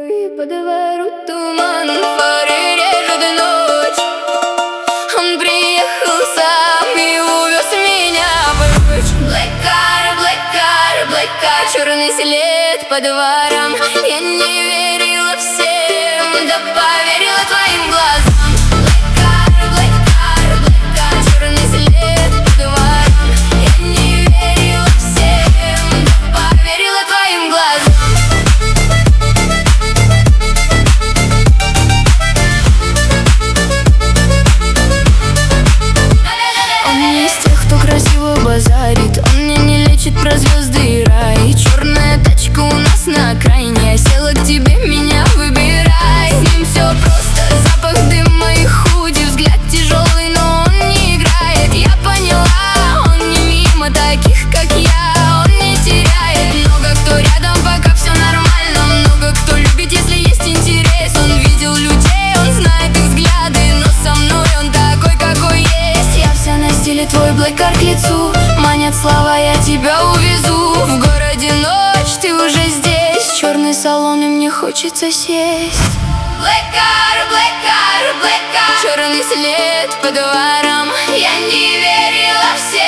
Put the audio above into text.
По двору туман, фары режет ночь. Он приехал сам и увез меня прочь. Black car, black car, черный след по дворам. Я не верила всем, да поверила твоим глазам. Black car, черный след по дворам. Я не верила всем, да поверила твоим глазам. Красиво базарит, он мне не лечит про звезды и рай. Черная тачка у нас на окраине, я села к тебе, меня выбирай. С ним все просто, запах дыма и худи, взгляд тяжелый, но он не играет. Я поняла, он не мимо таких, как я, он не теряет. Много кто рядом, пока все нормально. Много кто любит, если есть интерес. Он видел людей, он знает их взгляды, но со мной он такой, какой есть. Я вся на стиле, твой black car к лицу. Манят слова, я тебя увезу. В городе ночь, ты уже здесь. Черный салон, и мне хочется сесть. Black car, black car, black car, черный след по дворам. Я не верила всем.